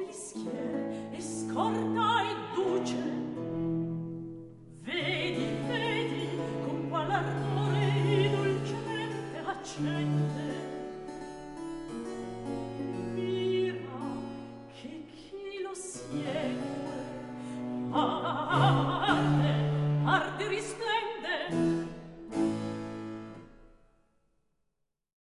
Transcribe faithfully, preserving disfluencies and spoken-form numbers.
bischiere e scorta e duce. Vedi, vedi, con qual ardore dolcemente accende. Mira, che chi lo segue, ah, ah, ah,